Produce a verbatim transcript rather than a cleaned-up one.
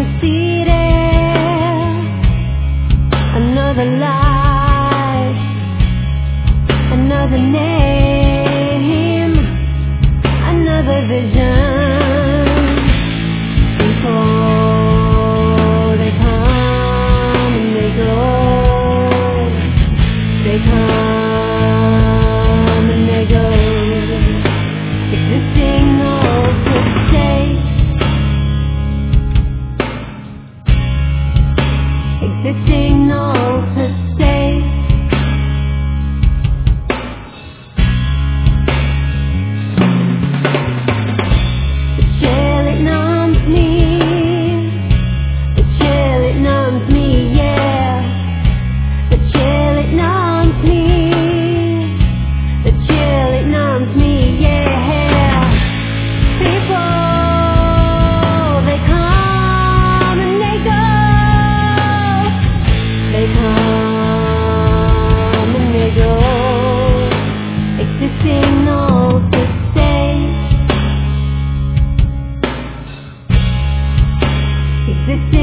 seated, another life, another name, another vision. People, they come and they go, they come and they go, existing or to stay, existing or to stay. The chill, it numbs me, the chill, it numbs me, yeah. The chill, it numbs me, the chill, it numbs me, yeah. People, they come and they go, they come and they go, existing or to stay, existing